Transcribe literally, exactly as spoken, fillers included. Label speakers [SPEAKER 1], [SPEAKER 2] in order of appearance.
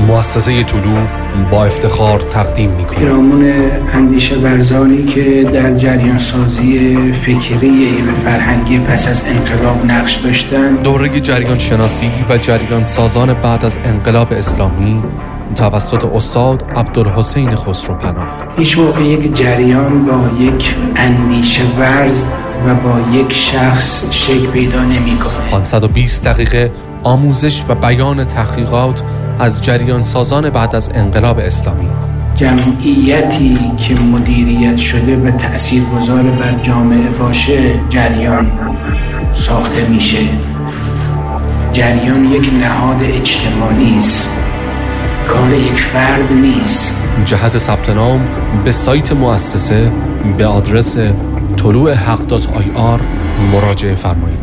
[SPEAKER 1] مؤسسه طلوع با افتخار تقدیم می‌کند.
[SPEAKER 2] پیرامون اندیشه ورزانی که در جریان سازی فکری و فرهنگی پس از انقلاب نقش داشتن،
[SPEAKER 1] دوره جریان شناسی و جریان سازان بعد از انقلاب اسلامی توسط استاد عبدالحسین خسروپناه.
[SPEAKER 2] هیچ موقع یک جریان با یک اندیشه ورز و با یک شخص شکل پیدا نمی‌کنه.
[SPEAKER 1] پانصد و بیست دقیقه آموزش و بیان تحقیقات از جریان سازان بعد از انقلاب اسلامی.
[SPEAKER 2] جمعیتی که مدیریت شده و تأثیرگذار بر جامعه باشه جریان ساخته میشه. جریان یک نهاد اجتماعی است، کار یک فرد نیست.
[SPEAKER 1] جهت ثبت نام به سایت مؤسسه به آدرس طلوع حق دات آی آر مراجعه فرمایید.